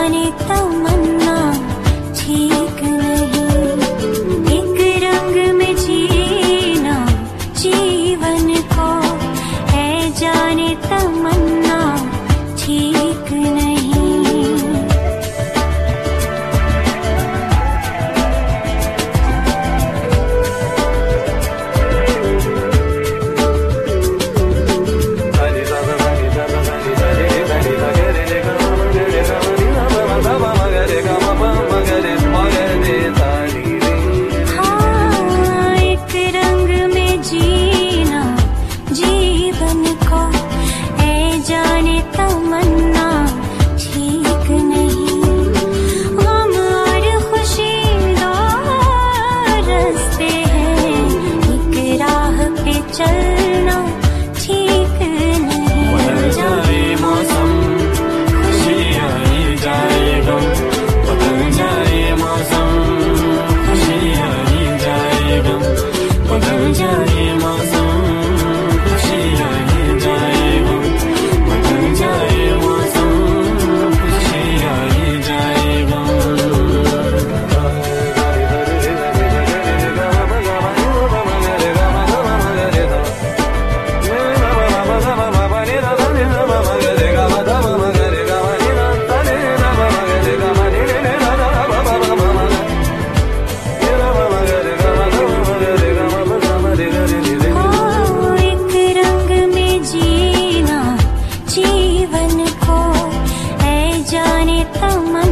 जाने तमन्ना ठीक नहीं, एक रंग में जीना जीवन को है जाने तमन्ना ठीक नहीं। चलना ठीक नहीं, बदल जाए मौसम खुशियाँ ही जाए गम, बदल जाए मौसम खुशियाँ ही जाए गम, बदल जाए मौसम खुशियाँ ही जाए गम, बदल जाए मौसम खुशियाँ ही जाए गम। जीवन को है जाने तमन्ना